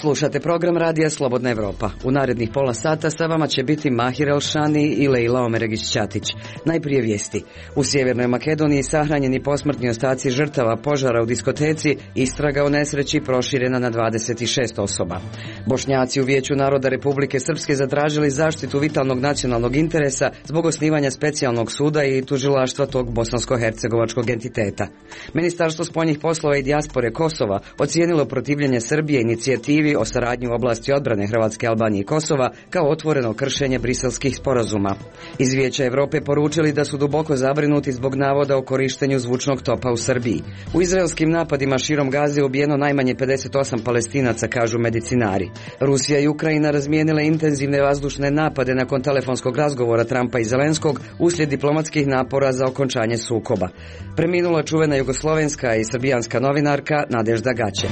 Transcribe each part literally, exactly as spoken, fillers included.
Slušate program Radija Slobodna Evropa. U narednih pola sata sa vama će biti Mahir Elšani i Lejla Omeregić-Ćatić. Najprije vijesti. U Sjevernoj Makedoniji sahranjeni posmrtni ostaci žrtava požara u diskoteci, istraga o nesreći proširena na dvadeset šest osoba. Bošnjaci u Vijeću naroda Republike Srpske zatražili zaštitu vitalnog nacionalnog interesa zbog osnivanja specijalnog suda i tužilaštva tog bosansko-hercegovačkog entiteta. Ministarstvo spoljnih poslova i dijaspore Kosova ocijenilo protivljenje Srbije inicijativi o saradnji u oblasti odbrane Hrvatske, Albanije i Kosova kao otvoreno kršenje briselskih sporazuma. Iz Vijeća Evrope poručili da su duboko zabrinuti zbog navoda o korištenju zvučnog topa u Srbiji. U izraelskim napadima širom Gaze ubijeno najmanje pedeset osam Palestinaca, kažu medicinari. Rusija i Ukrajina razmijenile intenzivne vazdušne napade nakon telefonskog razgovora Trumpa i Zelenskog uslijed diplomatskih napora za okončanje sukoba. Preminula čuvena jugoslovenska i srbijanska novinarka Nadežda Gaće.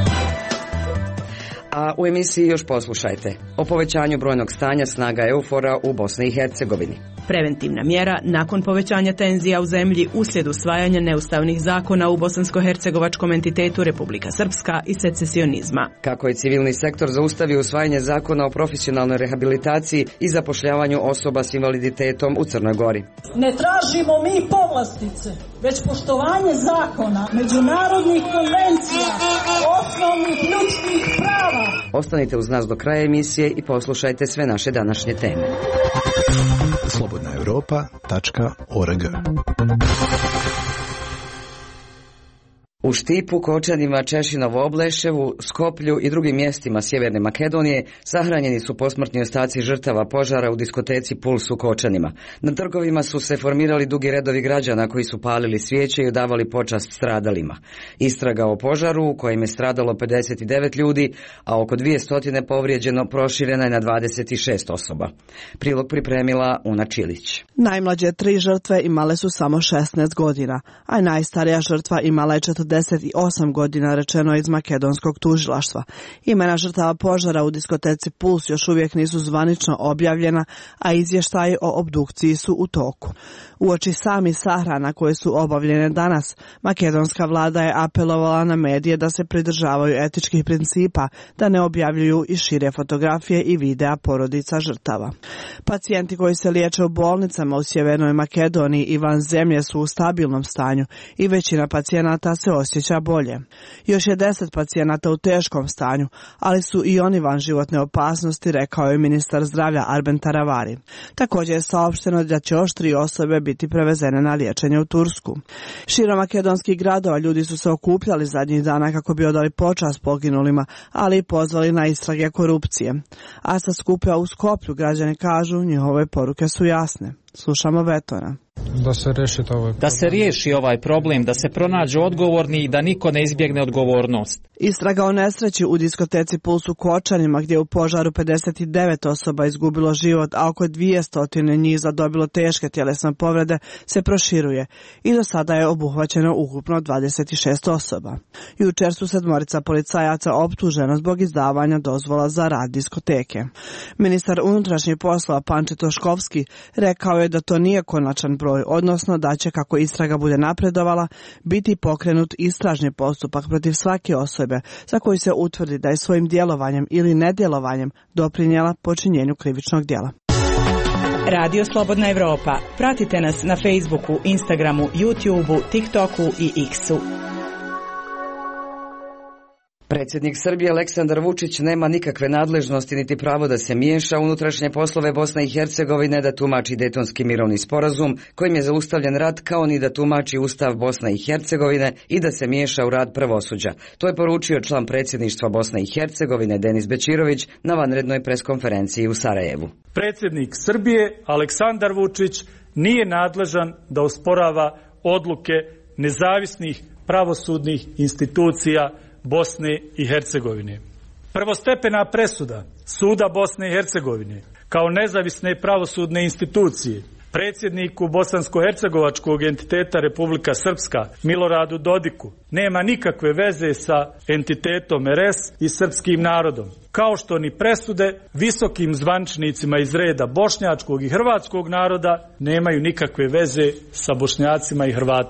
A u emisiji još poslušajte o povećanju brojnog stanja snaga EUFOR-a u Bosni i Hercegovini. Preventivna mjera nakon povećanja tenzija u zemlji uslijed usvajanja neustavnih zakona u bosansko-hercegovačkom entitetu Republika Srpska i secesionizma. Kako je civilni sektor zaustavio usvajanje zakona o profesionalnoj rehabilitaciji i zapošljavanju osoba s invaliditetom u Crnoj Gori. Ne tražimo mi povlastice, već poštovanje zakona, međunarodnih konvencija, osnovnih ljudskih prava. Ostanite uz nas do kraja emisije i poslušajte sve naše današnje teme. slobodna europa tačka org. U Štipu, Kočanima, Češinovu, Obleševu, Skoplju i drugim mjestima Sjeverne Makedonije sahranjeni su posmrtni ostaci žrtava požara u diskoteci Puls u Kočanima. Na trgovima su se formirali dugi redovi građana koji su palili svijeće i odavali počast stradalima. Istraga o požaru u kojem je stradalo pedeset devet ljudi, a oko dvjesto povrijeđeno, proširena je na dvadeset šest osoba. Prilog pripremila Una Čilić. Najmlađe tri žrtve imale su samo šesnaest godina, a najstarija žrtva imala je četrdeset osam godina, rečeno iz makedonskog tužilaštva. Imena žrtava požara u diskoteci Puls još uvijek nisu zvanično objavljena, a izvještaji o obdukciji su u toku. Uoči sami sahrana koje su obavljene danas, makedonska vlada je apelovala na medije da se pridržavaju etičkih principa, da ne objavljuju i šire fotografije i videa porodica žrtava. Pacijenti koji se liječe u bolnicama u Sjevernoj Makedoniji i van zemlje su u stabilnom stanju i većina pacijenata se osjeća bolje. Još je deset pacijenata u teškom stanju, ali su i oni van životne opasnosti, rekao je ministar zdravlja Arben Taravari. Također je saopšteno da će još tri osobe biti prevezene na liječenje u Tursku. Širom makedonskih gradova ljudi su se okupljali zadnjih dana kako bi odali počast poginulima, ali i pozvali na istrage korupcije. A sa skupa u Skoplju građani kažu njihove poruke su jasne. Slušamo Vetona. Da se riješi ovaj da se riješi ovaj problem, da se pronađu odgovorni i da niko ne izbjegne odgovornost. Istraga o nesreći u diskoteci Puls u Kočanima, gdje u požaru pedeset devet osoba izgubilo život, a oko dvjesto njih zadobilo teške tjelesne povrede, se proširuje i do sada je obuhvaćeno ukupno dvadeset šest osoba. Jučer su sedmorica policajaca optuženo zbog izdavanja dozvola za rad diskoteke. Ministar unutrašnjih poslova Panče Toškovski rekao je da to nije konačan broj, odnosno da će, kako istraga bude napredovala, biti pokrenut istražni postupak protiv svake osobe za koju se utvrdi da je svojim djelovanjem ili nedjelovanjem doprinijela počinjenju krivičnog djela. Radio Slobodna Evropa. Pratite nas na Facebooku, Instagramu, YouTubeu, TikToku i X-u. Predsjednik Srbije Aleksandar Vučić nema nikakve nadležnosti niti pravo da se miješa u unutrašnje poslove Bosne i Hercegovine, da tumači Dejtonski mirovni sporazum kojim je zaustavljen rat, kao ni da tumači Ustav Bosne i Hercegovine i da se miješa u rad pravosuđa. To je poručio član predsjedništva Bosne i Hercegovine Denis Bećirović na vanrednoj preskonferenciji u Sarajevu. Predsjednik Srbije Aleksandar Vučić nije nadležan da osporava odluke nezavisnih pravosudnih institucija Bosne i Hercegovine. Prvostepena presuda Suda Bosne i Hercegovine kao nezavisne pravosudne institucije predsjedniku bosansko-hercegovačkog entiteta Republika Srpska Miloradu Dodiku nema nikakve veze sa entitetom R S i srpskim narodom, kao što ni presude visokim zvaničnicima iz reda bošnjačkog i hrvatskog naroda nemaju nikakve veze sa Bošnjacima i Hrvatima.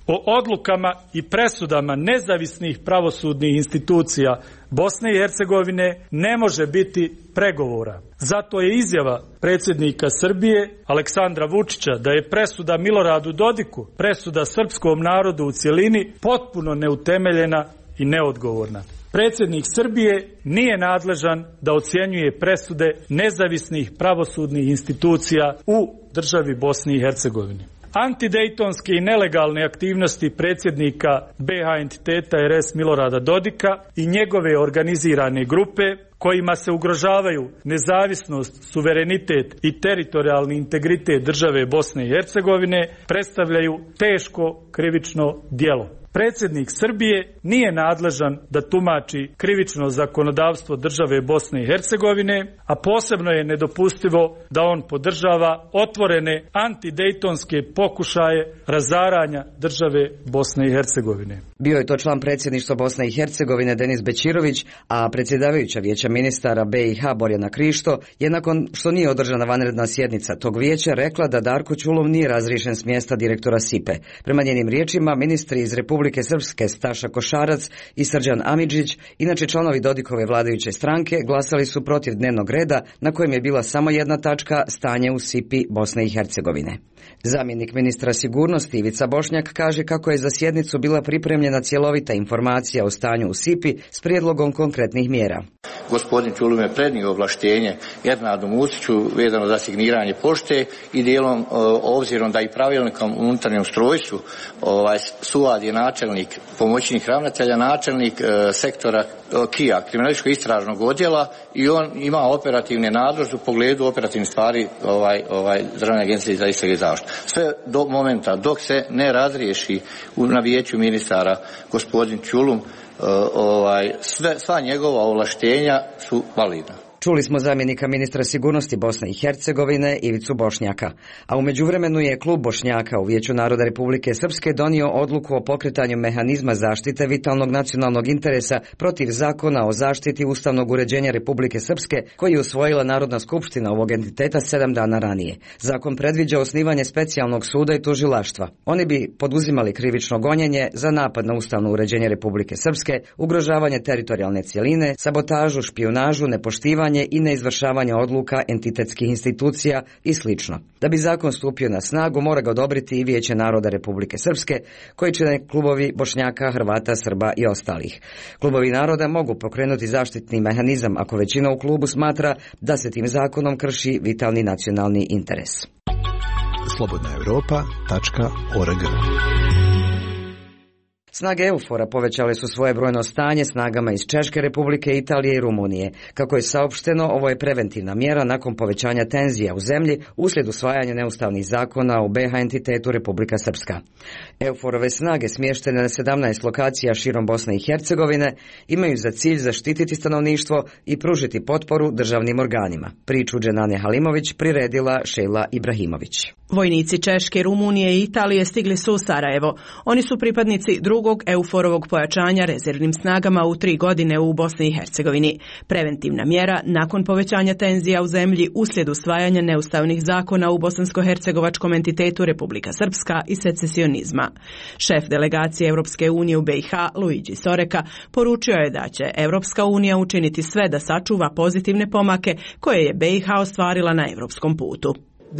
O odlukama i presudama nezavisnih pravosudnih institucija Bosne i Hercegovine ne može biti pregovora. Zato je izjava predsjednika Srbije Aleksandra Vučića da je presuda Miloradu Dodiku, presuda srpskom narodu u cjelini, potpuno neutemeljena i neodgovorna. Predsjednik Srbije nije nadležan da ocjenjuje presude nezavisnih pravosudnih institucija u državi Bosni i Hercegovini. Antidejtonske i nelegalne aktivnosti predsjednika be ha entiteta er es Milorada Dodika i njegove organizirane grupe kojima se ugrožavaju nezavisnost, suverenitet i teritorijalni integritet države Bosne i Hercegovine predstavljaju teško krivično djelo. Predsjednik Srbije nije nadležan da tumači krivično zakonodavstvo države Bosne i Hercegovine, a posebno je nedopustivo da on podržava otvorene antidejtonske pokušaje razaranja države Bosne i Hercegovine. Bio je to član predsjedništva Bosne i Hercegovine Denis Bećirović, a predsjedavajuća vijeća ministara be i ha Borjana Krišto je nakon što nije održana vanredna sjednica tog vijeća rekla da Darko Ćulum nije razriješen s mjesta direktora sipe. Prema njenim riječima, ministri iz Republike Republike Srpske Staša Košarac i Srđan Amidžić, inače članovi Dodikove vladajuće stranke, glasali su protiv dnevnog reda na kojem je bila samo jedna tačka – stanje u sipi Bosne i Hercegovine. Zamjenik ministra sigurnosti Ivica Bošnjak kaže kako je za sjednicu bila pripremljena cjelovita informacija o stanju u sipi s prijedlogom konkretnih mjera. Gospodin Ćulum je prednio ovlaštenje Ernadu Muciću vezano za signiranje pošte i dijelom obzirom da i pravilnikom u unutarnjem ustrojstvu ovaj, Suad je načelnik, pomoćnik ravnatelja, načelnik e, sektora e, K I A, kriminalističkog istražnog odjela, i on ima operativne nadležnosti u pogledu operativnih stvari ovaj, ovaj, Državne agencije za istrage i zaštitu. Sve do momenta dok se ne razriješi u, na vijeću ministara gospodin Ćulum, Uh, ovaj, sve, sva njegova ovlaštenja su validna. Čuli smo zamjenika ministra sigurnosti Bosne i Hercegovine Ivicu Bošnjaka, a u međuvremenu je klub Bošnjaka u Vijeću naroda Republike Srpske donio odluku o pokretanju mehanizma zaštite vitalnog nacionalnog interesa protiv zakona o zaštiti ustavnog uređenja Republike Srpske koji je usvojila Narodna skupština ovog entiteta sedam dana ranije. Zakon predviđa osnivanje specijalnog suda i tužilaštva. Oni bi poduzimali krivično gonjenje za napad na ustavno uređenje Republike Srpske, ugrožavanje teritorijalne cjeline, sabotažu, špijunažu, nepoštivanje i neizvršavanje odluka entitetskih institucija i slično. Da bi zakon stupio na snagu, mora ga odobriti i Vijeće naroda Republike Srpske, koji čine klubovi Bošnjaka, Hrvata, Srba i ostalih. Klubovi naroda mogu pokrenuti zaštitni mehanizam ako većina u klubu smatra da se tim zakonom krši vitalni nacionalni interes. slobodna europa tačka org. Snage EUFOR-a povećale su svoje brojno stanje snagama iz Češke Republike, Italije i Rumunije. Kako je saopšteno, ovo je preventivna mjera nakon povećanja tenzija u zemlji uslijed usvajanja neustavnih zakona u be ha entitetu Republika Srpska. EUFOR-ove snage smještene na sedamnaest lokacija širom Bosne i Hercegovine imaju za cilj zaštititi stanovništvo i pružiti potporu državnim organima. Priču Dženane Halimović priredila Šejla Ibrahimović. Vojnici Češke, Rumunije i Italije stigli su u Sarajevo. Oni su pripadnici drugog EUFOR-ovog pojačanja rezervnim snagama u tri godine u Bosni i Hercegovini. Preventivna mjera nakon povećanja tenzija u zemlji uslijed usvajanja neustavnih zakona u bosansko-hercegovačkom entitetu Republika Srpska i secesionizma. Šef delegacije Europske unije u be i ha, Luigi Soreka, poručio je da će Europska unija učiniti sve da sačuva pozitivne pomake koje je be i ha ostvarila na europskom putu.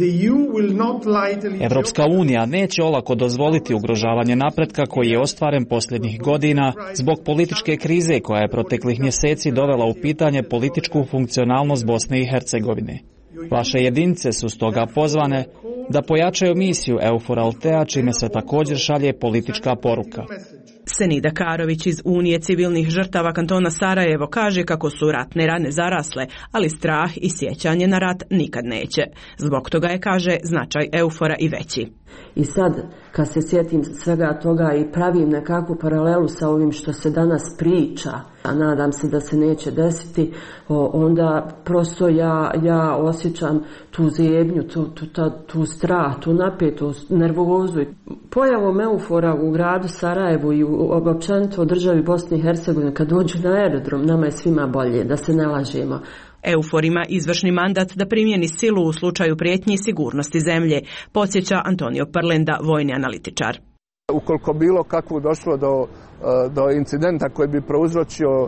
Evropska unija neće olako dozvoliti ugrožavanje napretka koji je ostvaren posljednjih godina zbog političke krize koja je proteklih mjeseci dovela u pitanje političku funkcionalnost Bosne i Hercegovine. Vaše jedinice su stoga pozvane da pojačaju misiju EUFOR Altea, čime se također šalje politička poruka. Senida Karović iz Unije civilnih žrtava kantona Sarajevo kaže kako su ratne rane zarasle, ali strah i sjećanje na rat nikad neće. Zbog toga je, kaže, značaj EUFOR-a i veći. I sad, kad se sjetim svega toga i pravim nekakvu paralelu sa ovim što se danas priča, a nadam se da se neće desiti, onda prosto ja, ja osjećam tu zebnju, tu, tu, tu, tu strah, tu napetost, nervozu. Pojavom EUFOR-a u gradu Sarajevu i općenito u državi Bosne i Hercegovine, kad dođu na aerodrom, nama je svima bolje, da se ne lažemo. EUFOR ima izvršni mandat da primjeni silu u slučaju prijetnji sigurnosti zemlje, podsjeća Antonio Parlenda, vojni analitičar. Ukoliko bilo kakvo došlo do, do incidenta koji bi prouzročio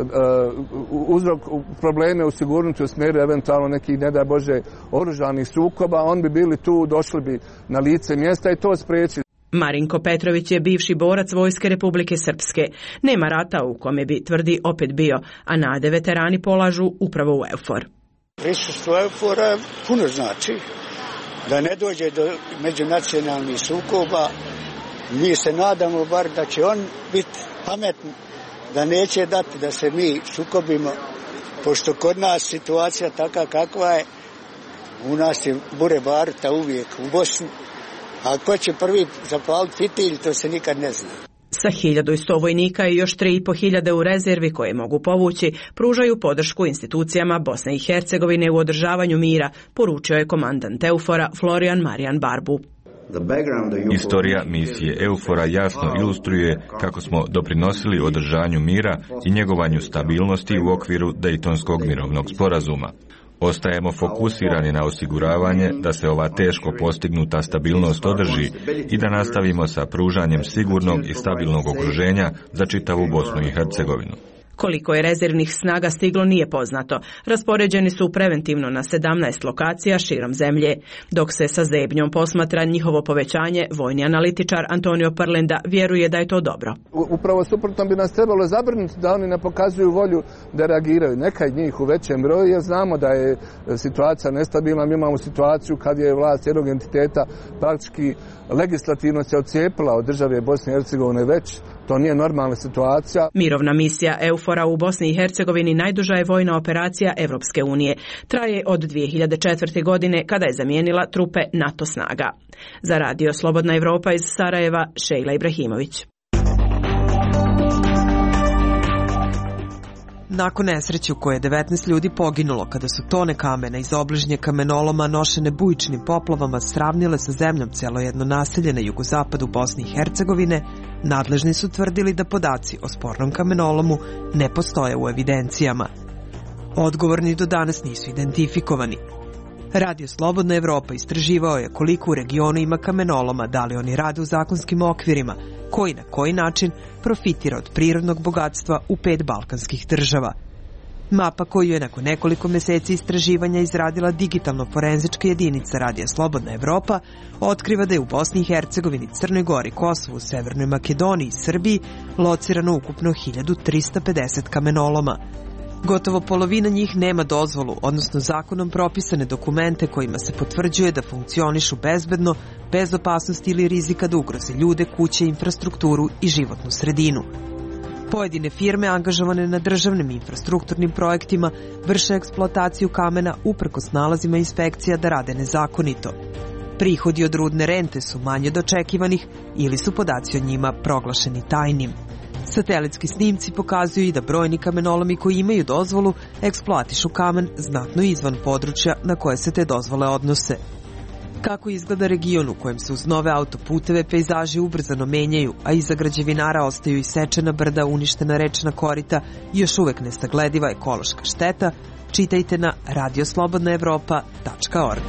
uzrok probleme u sigurnosti u smjeru eventualno nekih, ne daj Bože, oružanih sukoba, on bi bili tu, došli bi na lice mjesta i to spriječili. Marinko Petrović je bivši borac Vojske Republike Srpske. Nema rata u kome bi, tvrdi, opet bio, a nade veterani polažu upravo u EUFOR. Prisustvo EUFOR-a puno znači da ne dođe do međunacionalnih sukoba. Mi se nadamo bar da će on biti pametan, da neće dati da se mi sukobimo, pošto kod nas situacija taka kakva je, u nas je bure baruta uvijek u Bosni, a ko će prvi zapaliti fitilj, to se nikad ne zna. Sa hiljadu i sto vojnika i još tri i po hiljade u rezervi koje mogu povući, pružaju podršku institucijama Bosne i Hercegovine u održavanju mira, poručio je komandant EUFOR-a Florian Marijan Barbu. Istorija misije EUFOR-a jasno ilustruje kako smo doprinosili održanju mira i njegovanju stabilnosti u okviru Dejtonskog mirovnog sporazuma. Ostajemo fokusirani na osiguravanje da se ova teško postignuta stabilnost održi i da nastavimo sa pružanjem sigurnog i stabilnog okruženja za čitavu Bosnu i Hercegovinu. Koliko je rezervnih snaga stiglo nije poznato. Raspoređeni su preventivno na sedamnaest lokacija širom zemlje. Dok se sa zebnjom posmatra njihovo povećanje, vojni analitičar Antonio Parlenda vjeruje da je to dobro. Upravo suprotno bi nas trebalo zabrinuti da oni ne pokazuju volju da reagiraju. Neka njih u većem broju, jer znamo da je situacija nestabilna. Mi imamo situaciju kad je vlast jednog entiteta praktički legislativno se odcijepila od države Bosne i Hercegovine već. To nije normalna situacija. Mirovna misija EUFOR-a u Bosni i Hercegovini najduža je vojna operacija Evropske unije. Traje od dvije hiljade četvrte. godine kada je zamijenila trupe NATO snaga. Za Radio Slobodna Evropa iz Sarajeva, Šejla Ibrahimović. Nakon nesreće u kojoj je devetnaest ljudi poginulo kada su tone kamena iz obližnje kamenoloma nošene bujičnim poplavama sravnile sa zemljom celo jedno naselje na jugozapadu Bosne i Hercegovine, nadležni su tvrdili da podaci o spornom kamenolomu ne postoje u evidencijama. Odgovorni do danas nisu identifikovani. Radio Slobodna Evropa istraživao je koliko u regionu ima kamenoloma, da li oni rade u zakonskim okvirima, koji na koji način profitira od prirodnog bogatstva u pet balkanskih država. Mapa koju je nakon nekoliko meseci istraživanja izradila digitalno forenzička jedinica Radija Slobodna Evropa otkriva da je u Bosni i Hercegovini, Crnoj Gori, Kosovu, Severnoj Makedoniji i Srbiji locirano ukupno hiljadu trista pedeset kamenoloma. Gotovo polovina njih nema dozvolu, odnosno zakonom propisane dokumente kojima se potvrđuje da funkcionišu bezbedno, bez opasnosti ili rizika da ugroze ljude, kuće, infrastrukturu i životnu sredinu. Pojedine firme angažovane na državnim infrastrukturnim projektima vrše eksploataciju kamena uprkos nalazima inspekcija da rade nezakonito. Prihodi od rudne rente su manje od očekivanih ili su podaci o njima proglašeni tajnim. Satelitski snimci pokazuju i da brojni kamenolomi koji imaju dozvolu eksploatišu kamen znatno izvan područja na koje se te dozvole odnose. Kako izgleda region u kojem se uz nove autoputeve pejzaži ubrzano menjaju, a iza građevinara ostaju isečena brda, uništena rečna korita i još uvek nesaglediva ekološka šteta, čitajte na radio slobodna evropa tačka org.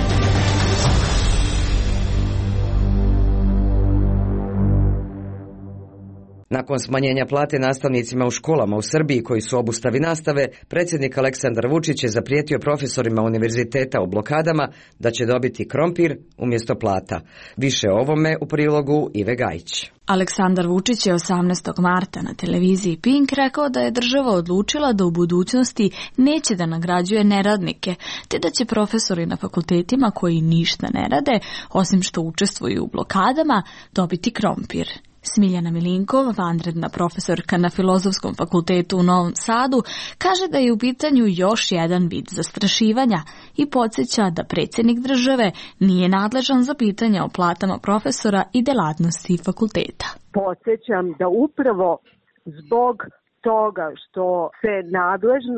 Nakon smanjenja plate nastavnicima u školama u Srbiji koji su obustavi nastave, predsjednik Aleksandar Vučić je zaprijetio profesorima univerziteta u blokadama da će dobiti krompir umjesto plata. Više o ovome u prilogu Ive Gajić. Aleksandar Vučić je osamnaestog marta na televiziji Pink rekao da je država odlučila da u budućnosti neće da nagrađuje neradnike, te da će profesori na fakultetima koji ništa ne rade, osim što učestvuju u blokadama, dobiti krompir. Smiljana Milinkov, vanredna profesorka na Filozofskom fakultetu u Novom Sadu, kaže da je u pitanju još jedan vid zastrašivanja i podsjeća da predsjednik države nije nadležan za pitanja o platama profesora i delatnosti fakulteta. Podsjećam da upravo zbog toga što se nadležnost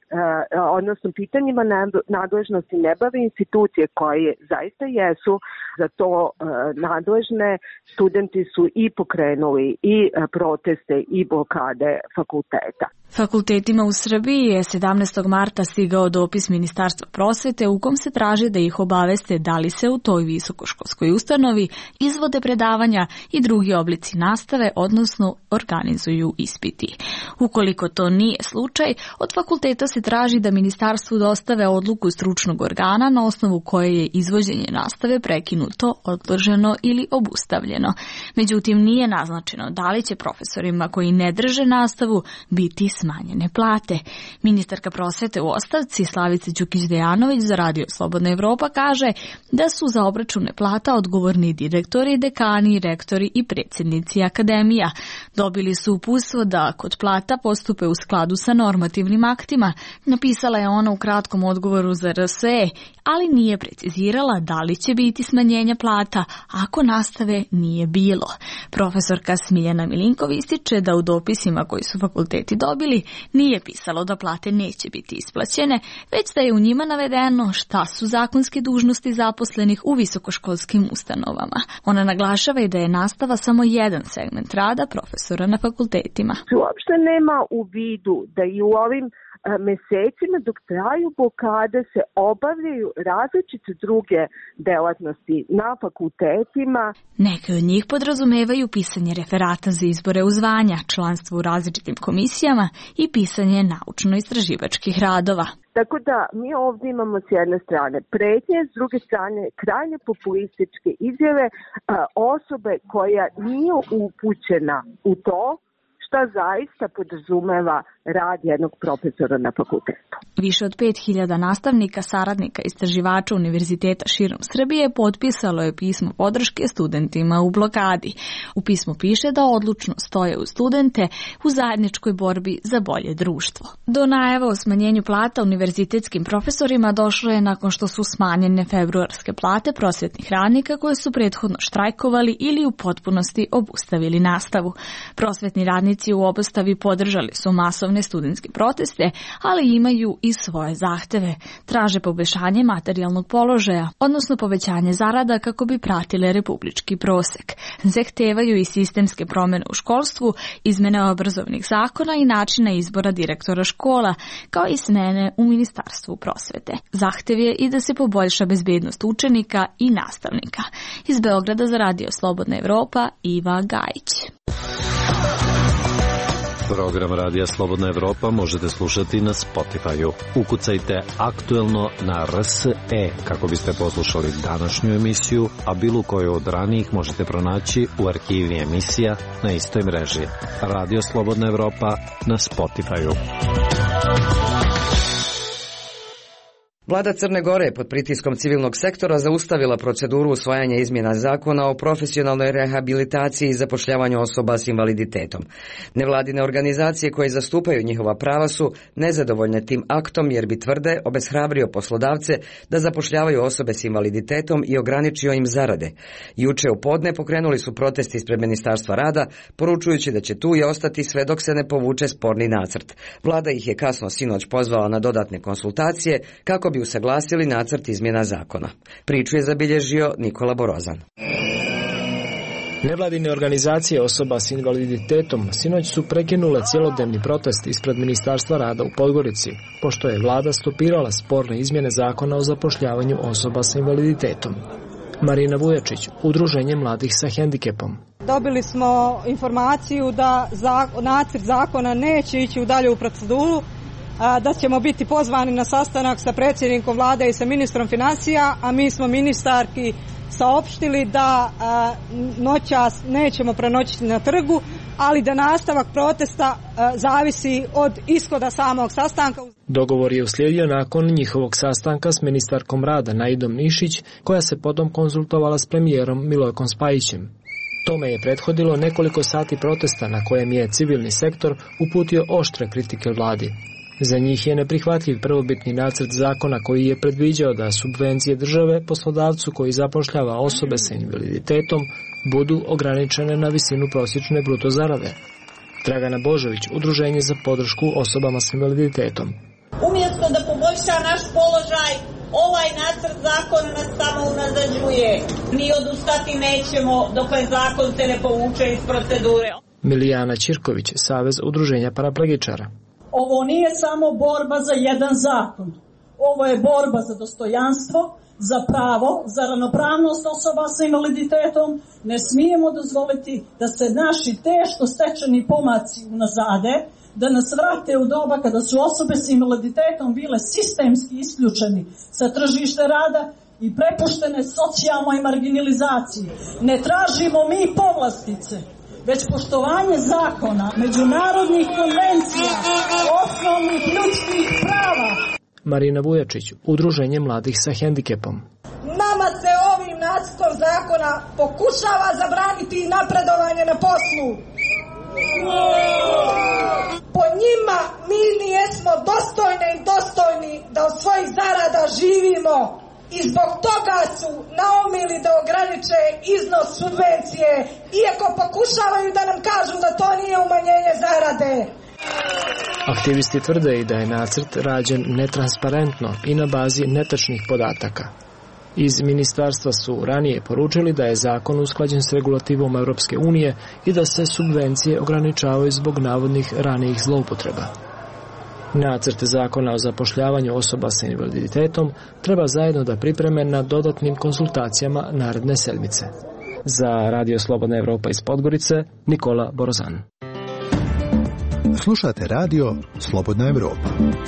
odnosno pitanjima nadležnosti ne bave institucije koje zaista jesu za to nadležne. Studenti su i pokrenuli i proteste i blokade fakulteta. Fakultetima u Srbiji je sedamnaestog marta stigao dopis Ministarstva prosvete u kom se traži da ih obaveste da li se u toj visokoškolskoj ustanovi izvode predavanja i drugi oblici nastave, odnosno organizuju ispiti. Ukoliko to nije slučaj, od fakulteta se traži da ministarstvu dostave odluku stručnog organa na osnovu koje je izvođenje nastave prekinuto, odloženo ili obustavljeno. Međutim, nije naznačeno da li će profesorima koji ne drže nastavu biti smanjene plate. Ministarka prosvete u ostavci Slavica Đukić-Dejanović za Radio Slobodna Evropa kaže da su za obračune plata odgovorni direktori, dekani, rektori i predsjednici akademija. Dobili su uputstvo da kod plata postupe u skladu sa normativnim aktima, napisala je ona u kratkom odgovoru za R S E, ali nije precizirala da li će biti smanjenja plata ako nastave nije bilo. Profesorka Smiljana Milinkov ističe da u dopisima koji su fakulteti dobili nije pisalo da plate neće biti isplaćene, već da je u njima navedeno šta su zakonske dužnosti zaposlenih u visokoškolskim ustanovama. Ona naglašava i da je nastava samo jedan segment rada profesora na fakultetima. Uopšte nema u vidu da i u ovim mesecima dok traju blokade se obavljaju različite druge delatnosti na fakultetima. Neke od njih podrazumevaju pisanje referata za izbore u zvanja, članstvo u različitim komisijama i pisanje naučno-istraživačkih radova. Tako da mi ovdje imamo s jedne strane pretnje, s druge strane krajnje populističke izjave osobe koja nije upućena u to šta zaista podrazumeva rad jednog profesora na fakultetu. Više od pet hiljada nastavnika, saradnika, istraživača univerziteta širom Srbije potpisalo je pismo podrške studentima u blokadi. U pismu piše da odlučno stoje uz studente u zajedničkoj borbi za bolje društvo. Do najava o smanjenju plata univerzitetskim profesorima došlo je nakon što su smanjene februarske plate prosvetnih radnika koje su prethodno štrajkovali ili u potpunosti obustavili nastavu. Prosvetni radnici u obustavi podržali su masovne studentske proteste, ali imaju i svoje zahteve. Traže poboljšanje materijalnog položaja, odnosno povećanje zarada kako bi pratile republički prosek. Zahtevaju i sistemske promjene u školstvu, izmene obrazovnih zakona i načina izbora direktora škola, kao i smene u Ministarstvu prosvete. Zahtev je i da se poboljša bezbednost učenika i nastavnika. Iz Beograda za Radio Slobodna Evropa, Iva Gajić. Program Radija Slobodna Evropa možete slušati na Spotify-u. Ukucajte aktuelno na R S E kako biste poslušali današnju emisiju, a bilo koju od ranijih možete pronaći u arhivi emisija na istoj mreži. Radio Slobodna Evropa na Spotify-u. Vlada Crne Gore je pod pritiskom civilnog sektora zaustavila proceduru usvajanja izmjena zakona o profesionalnoj rehabilitaciji i zapošljavanju osoba s invaliditetom. Nevladine organizacije koje zastupaju njihova prava su nezadovoljne tim aktom jer bi, tvrde, obeshrabrio poslodavce da zapošljavaju osobe s invaliditetom i ograničio im zarade. Juče u podne pokrenuli su protesti ispred Ministarstva rada, poručujući da će tu i ostati sve dok se ne povuče sporni nacrt. Vlada ih je kasno sinoć pozvala na dodatne konsultacije kako bi usaglasili nacrt izmjena zakona. Priču je zabilježio Nikola Borozan. Nevladine organizacije osoba s invaliditetom sinoć su prekinule cjelodnevni protest ispred Ministarstva rada u Podgorici, pošto je vlada stopirala sporne izmjene zakona o zapošljavanju osoba s invaliditetom. Marina Vujačić, Udruženje mladih sa hendikepom. Dobili smo informaciju da nacrt zakona neće ići u dalju proceduru, da ćemo biti pozvani na sastanak sa predsjednikom vlade i sa ministrom financija, a mi smo ministarki saopštili da noćas nećemo prenoćiti na trgu, ali da nastavak protesta zavisi od ishoda samog sastanka. Dogovor je uslijedio nakon njihovog sastanka s ministarkom rada Naidom Nišić, koja se potom konzultovala s premijerom Milojkom Spajićem. Tome je prethodilo nekoliko sati protesta na kojem je civilni sektor uputio oštre kritike vladi. Za njih je neprihvatljiv prvobitni nacrt zakona koji je predviđao da subvencije države poslodavcu koji zapošljava osobe sa invaliditetom budu ograničene na visinu prosječne bruto zarade. Dragana Božović, Udruženje za podršku osobama s invaliditetom. Umjesto pogorša naš položaj, ovaj nacrt zakona nas samo unazađuje. Mi odustati nećemo dokle zakon se ne povuče iz procedure. Milijana Ćirković, Savez udruženja paraplegičara. Ovo nije samo borba za jedan zakon. Ovo je borba za dostojanstvo, za pravo, za ravnopravnost osoba sa invaliditetom. Ne smijemo dozvoliti da se naši teško stečeni pomaci unazade, da nas vrate u doba kada su osobe s invaliditetom bile sistemski isključeni sa tržište rada i prepuštene socijalnoj marginalizaciji. Ne tražimo mi povlastice, već poštovanje zakona, međunarodnih konvencija, osnovnih ljudskih prava. Marina Vujačić, Udruženje mladih sa hendikepom. Nama se ovim nacrtom zakona pokušava zabraniti napredovanje na poslu. Po njima mi nijesmo dostojne i dostojni da od svojih zarada živimo i zbog toga su naumili da ograniče iznos subvencije, iako pokušavaju da nam kažu da to nije umanjenje zarade. Aktivisti tvrde i da je nacrt rađen netransparentno i na bazi netačnih podataka. Iz ministarstva su ranije poručili da je zakon usklađen s regulativom Europske unije i da se subvencije ograničavaju zbog navodnih ranijih zloupotreba. Nacrt zakona o zapošljavanju osoba sa invaliditetom treba zajedno da pripreme na dodatnim konsultacijama naredne sedmice. Za Radio Slobodna Evropa iz Podgorice, Nikola Borozan. Slušate radio Slobodna Evropa.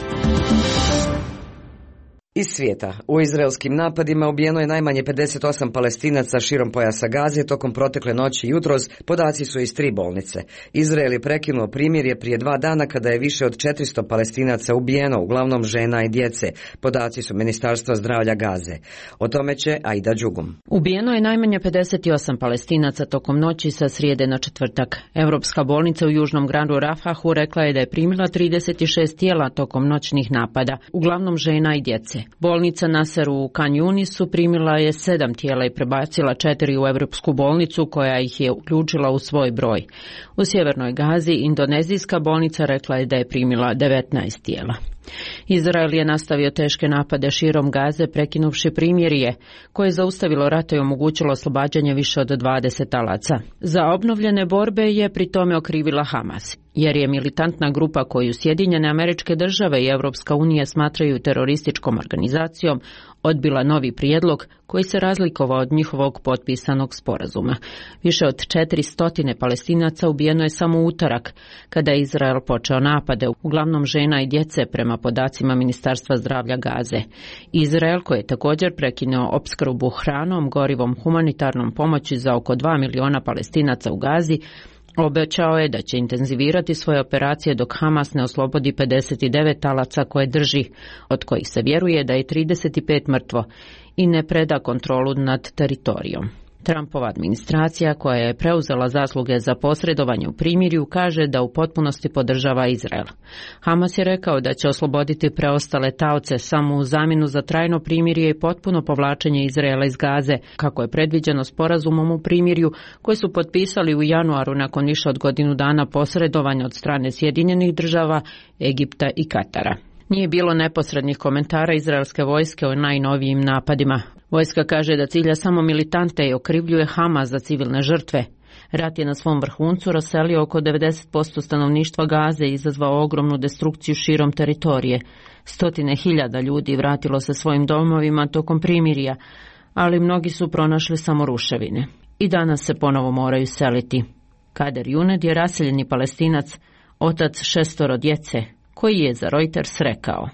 Iz svijeta. U izraelskim napadima ubijeno je najmanje pedeset osam Palestinaca širom pojasa Gaze tokom protekle noći i jutros, podaci su iz tri bolnice. Izrael je prekinuo primirje prije dva dana kada je više od četiristo Palestinaca ubijeno, uglavnom žena i djece. Podaci su Ministarstva zdravlja Gaze. O tome će Aida Đugum. Ubijeno je najmanje pedeset osam Palestinaca tokom noći sa srijede na četvrtak. Europska bolnica u južnom gradu Rafahu rekla je da je primila trideset šest tijela tokom noćnih napada, uglavnom žena i djece. Bolnica Nasser u Kan Yunisu primila je sedam tijela i prebacila četiri u Europsku bolnicu koja ih je uključila u svoj broj. U sjevernoj Gazi indonezijska bolnica rekla je da je primila devetnaest tijela. Izrael je nastavio teške napade širom Gaze prekinuvši primirje koje je zaustavilo rat i omogućilo oslobađanje više od dvadeset talaca. Za obnovljene borbe je pri tome okrivila Hamas, jer je militantna grupa koju Sjedinjene Američke Države i Europska unija smatraju terorističkom organizacijom odbila novi prijedlog koji se razlikovao od njihovog potpisanog sporazuma. Više od četiristo Palestinaca ubijeno je samo u utorak, kada je Izrael počeo napade, uglavnom žena i djece prema podacima Ministarstva zdravlja Gaze. Izrael, koji je također prekinuo opskrbu hranom, gorivom, humanitarnom pomoći za oko dva miliona Palestinaca u Gazi, obećao je da će intenzivirati svoje operacije dok Hamas ne oslobodi pedeset devet talaca koje drži, od kojih se vjeruje da je trideset pet mrtvo, i ne preda kontrolu nad teritorijom. Trumpova administracija, koja je preuzela zasluge za posredovanje u primirju, kaže da u potpunosti podržava Izrael. Hamas je rekao da će osloboditi preostale taoce samo u zamjenu za trajno primirje i potpuno povlačenje Izraela iz Gaze, kako je predviđeno sporazumom u primirju koji su potpisali u januaru nakon više od godinu dana posredovanja od strane Sjedinjenih Država, Egipta i Katara. Nije bilo neposrednih komentara izraelske vojske o najnovijim napadima. Vojska kaže da cilja samo militante i okrivljuje Hamas za civilne žrtve. Rat je na svom vrhuncu raselio oko devedeset posto stanovništva Gaze i izazvao ogromnu destrukciju širom teritorije. Stotine hiljada ljudi vratilo se svojim domovima tokom primirja, ali mnogi su pronašli samo ruševine. I danas se ponovo moraju seliti. Kader Juned je raseljeni Palestinac, otac šestoro djece, koji je za Reuters rekao: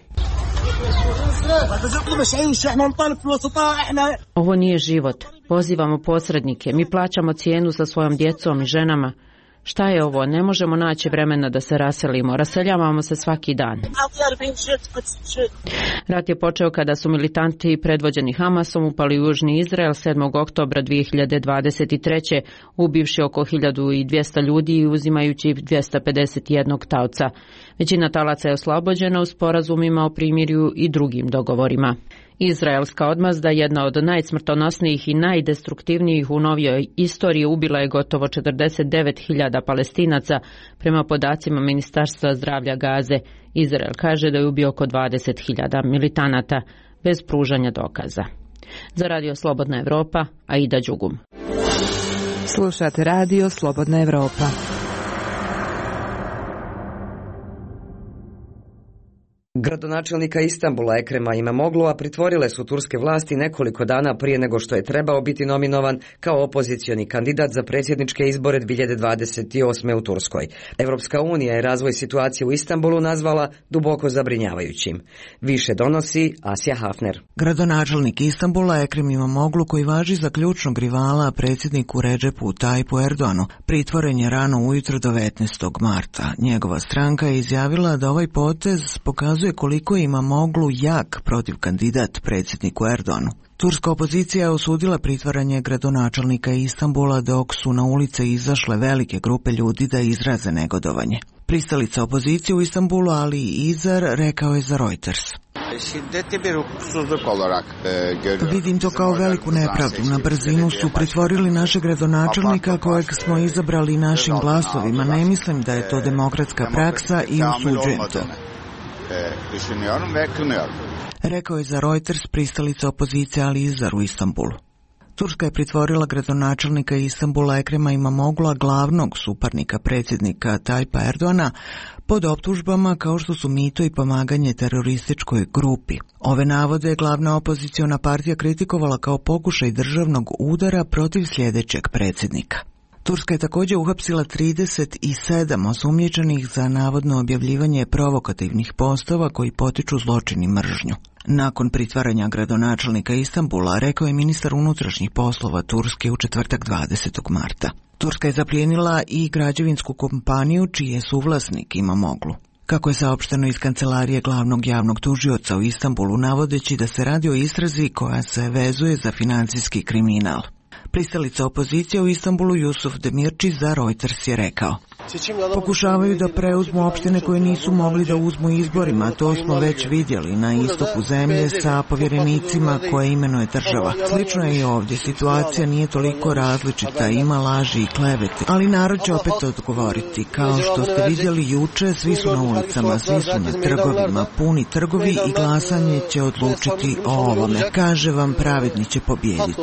ovo nije život. Pozivamo posrednike. Mi plaćamo cijenu sa svojom djecom i ženama. Šta je ovo? Ne možemo naći vremena da se raselimo. Raseljavamo se svaki dan. Rat je počeo kada su militanti predvođeni Hamasom upali u južni Izrael sedmog oktobra dvije hiljade dvadeset treće ubivši oko hiljadu dvjesto ljudi i uzimajući dvjesto pedeset jedan taoca. Većina talaca je oslobođena u sporazumima o primirju i drugim dogovorima. Izraelska odmazda, jedna od najsmrtonosnijih i najdestruktivnijih u novijoj istoriji, ubila je gotovo četrdeset devet hiljada Palestinaca, prema podacima Ministarstva zdravlja Gaze. Izrael kaže da je ubio oko dvadeset hiljada militanata, bez pružanja dokaza. Za Radio Slobodna Evropa, Aida Đugum. Slušate Radio Slobodna Evropa. Gradonačelnika Istanbula Ekrema Imamoglu'a pritvorile su turske vlasti nekoliko dana prije nego što je trebao biti nominovan kao opozicioni kandidat za predsjedničke izbore dvije hiljade dvadeset osme. u Turskoj. Evropska unija je razvoj situacije u Istanbulu nazvala duboko zabrinjavajućim. Više donosi Asja Hafner. Gradonačelnik Istanbula Ekrem Imamoglu, koji važi za ključnog rivala predsjedniku Redžepu Tajpu Erdoganu, pritvoren je rano ujutro devetnaestog marta. Njegova stranka je izjavila da ovaj potez pokazuje koliko je Imamoglu jak protiv kandidat predsjedniku Erdoganu. Turska opozicija je osudila pritvaranje gradonačelnika Istanbula dok su na ulice izašle velike grupe ljudi da izraze negodovanje. Pristalica opozicije u Istanbulu Ali Izar rekao je za Reuters: Vidim to kao veliku nepravdu. Na brzinu su pritvorili našeg gradonačelnika kojeg smo izabrali našim glasovima. Ne mislim da je to demokratska praksa i osuđujem to. Rekao je za Reuters pristalica opozicije Ali Izar u Istanbulu. Turska je pritvorila gradonačelnika Istanbula Ekrema Imamoglu'a, glavnog suparnika predsjednika Tajpa Erdogana, pod optužbama kao što su mito i pomaganje terorističkoj grupi. Ove navode je glavna opoziciona partija kritikovala kao pokušaj državnog udara protiv sljedećeg predsjednika. Turska je također uhapsila trideset sedam osumnjičenih za navodno objavljivanje provokativnih postova koji potiču zločin i mržnju. Nakon pritvaranja gradonačelnika Istanbula, rekao je ministar unutrašnjih poslova Turske u četvrtak dvadesetog marta. Turska je zaplijenila i građevinsku kompaniju čiji je suvlasnik Imamoglu. Kako je saopšteno iz kancelarije glavnog javnog tužioca u Istanbulu, navodeći da se radi o istrazi koja se vezuje za financijski kriminal. Pristalica opozicije u Istanbulu Jusuf Demirci za Reuters je rekao: Pokušavaju da preuzmu opštine koje nisu mogli da uzmu izborima, to smo već vidjeli na istoku zemlje sa povjerenicima koje imenuje država. Slično je i ovdje, situacija nije toliko različita, ima laži i klevete, ali narod će opet odgovoriti. Kao što ste vidjeli juče, svi su na ulicama, svi su na trgovima, puni trgovi i glasanje će odlučiti o ovome. Kaže vam, pravedni će pobijediti.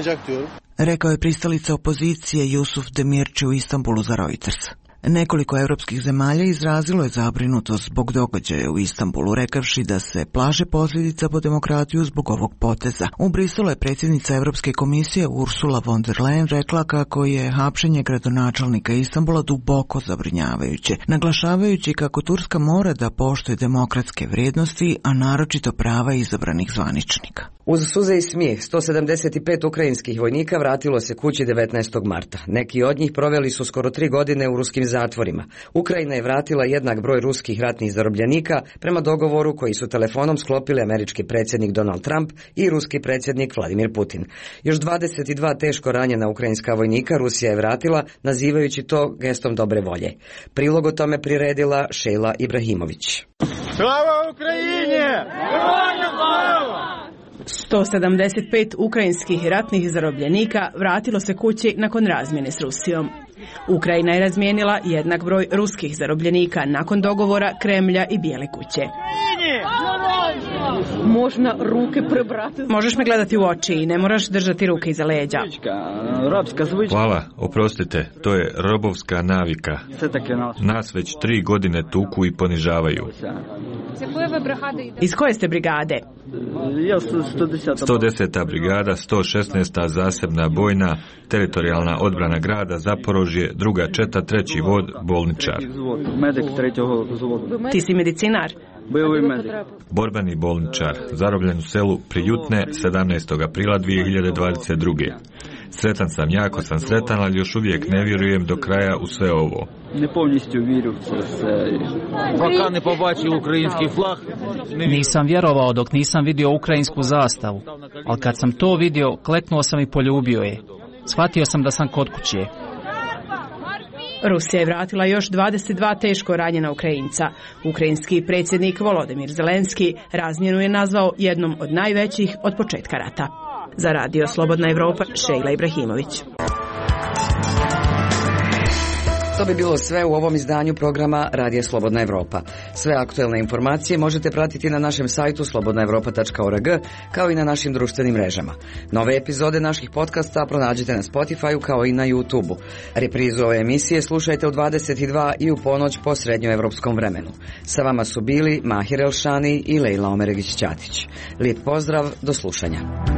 Rekao je pristalica opozicije Jusuf Demirci u Istanbulu za Reuters. Nekoliko europskih zemalja izrazilo je zabrinutost zbog događaja u Istanbulu, rekavši da se plaše posljedica po demokratiju zbog ovog poteza. U Briselu je predsjednica Europske komisije Ursula von der Leyen rekla kako je hapšenje gradonačelnika Istanbula duboko zabrinjavajuće, naglašavajući kako Turska mora da poštuje demokratske vrijednosti, a naročito prava izabranih zvaničnika. Uz suze i smijeh, sto sedamdeset pet ukrajinskih vojnika vratilo se kući devetnaestog marta. Neki od njih proveli su skoro tri godine u ruskim zatvorima. Ukrajina je vratila jednak broj ruskih ratnih zarobljenika prema dogovoru koji su telefonom sklopili američki predsjednik Donald Trump i ruski predsjednik Vladimir Putin. Još dvadeset dva teško ranjena ukrajinska vojnika Rusija je vratila, nazivajući to gestom dobre volje. Prilog o tome priredila Šejla Ibrahimović. Slava Ukrajini! Heroja slava! sto sedamdeset pet ukrajinskih ratnih zarobljenika vratilo se kući nakon razmjene s Rusijom. Ukrajina je razmijenila jednak broj ruskih zarobljenika nakon dogovora Kremlja i Bijele kuće. Možna ruke prebrati. Možeš me gledati u oči i ne moraš držati ruke iza leđa. Hvala, oprostite, to je robovska navika. Nas već tri godine tuku i ponižavaju. Iz koje ste brigade? sto deseta brigada, sto šesnaesta zasebna bojna, teritorijalna odbrana grada, Zaporožje, druga četa, treći vod, bolničar. Ti si medicinar? Borbeni bolničar, zarobljen u selu Prijutne sedamnaestog aprila dvije hiljade dvadeset druge. Sretan sam, jako sam sretan, ali još uvijek ne vjerujem do kraja u sve ovo. Nisam vjerovao dok nisam vidio ukrajinsku zastavu, ali kad sam to vidio, kleknuo sam i poljubio je. Shvatio sam da sam kod kuće. Rusija je vratila još dvadeset dva teško ranjena Ukrajinca. Ukrajinski predsjednik Volodimir Zelenski razmjenu je nazvao jednom od najvećih od početka rata. Za Radio Slobodna Evropa, Šejla Ibrahimović. To bi bilo sve u ovom izdanju programa Radija Slobodna Evropa. Sve aktuelne informacije možete pratiti na našem sajtu slobodna evropa tačka org, kao i na našim društvenim mrežama. Nove epizode naših podcasta pronađite na Spotify-u kao i na YouTube-u. Reprizu ove emisije slušajte u dvadeset dva i u ponoć po srednjoevropskom vremenu. Sa vama su bili Mahir Elšani i Lejla Omeregić-Ćatić. Lijep pozdrav, do slušanja.